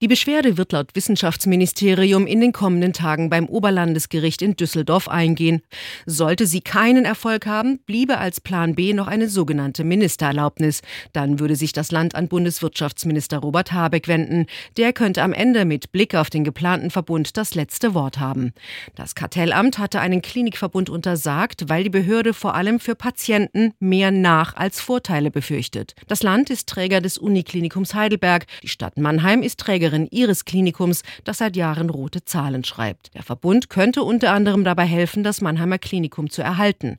Die Beschwerde wird laut Wissenschaftsministerium in den kommenden Tagen beim Oberlandesgericht in Düsseldorf eingehen. Sollte sie keinen Erfolg haben, bliebe als Plan B noch eine sogenannte Ministererlaubnis. Dann würde sich das Land an Bundeswirtschaftsminister Robert Habeck wenden. Der könnte am Ende mit Blick auf den geplanten Verbund das letzte Wort haben. Das Kartellamt hatte einen Klinikverbund untersagt, weil die Behörde vor allem für Patienten mehr Nach- als Vorteile befürchtet. Das Land ist Träger des Uniklinikums Heidelberg. Die Stadt Mannheim ist Trägerin ihres Klinikums, das seit Jahren rote Zahlen schreibt. Der Verbund könnte unter anderem dabei helfen, das Mannheimer Klinikum zu erhalten.